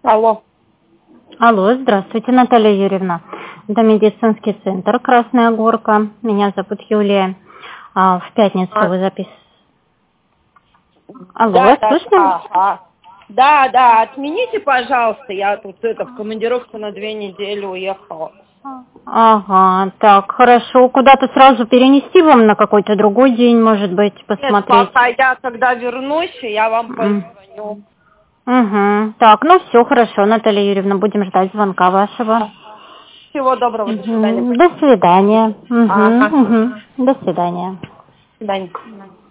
Алло. Алло, здравствуйте, Наталья Юрьевна. Это медицинский центр «Красная Горка». Меня зовут Юлия. В пятницу вы записывали. Алло, Да, слышно? Да, отмените, пожалуйста. Я тут в командировку на 2 недели уехала. Ага, так, хорошо. Куда-то сразу перенести вам на какой-то другой день, может быть, посмотреть? Нет, пока я когда вернусь, я вам позвоню. Угу. Так, ну все хорошо, Наталья Юрьевна, будем ждать звонка вашего. Всего доброго, до свидания. До свидания. Ага. До свидания. До свидания.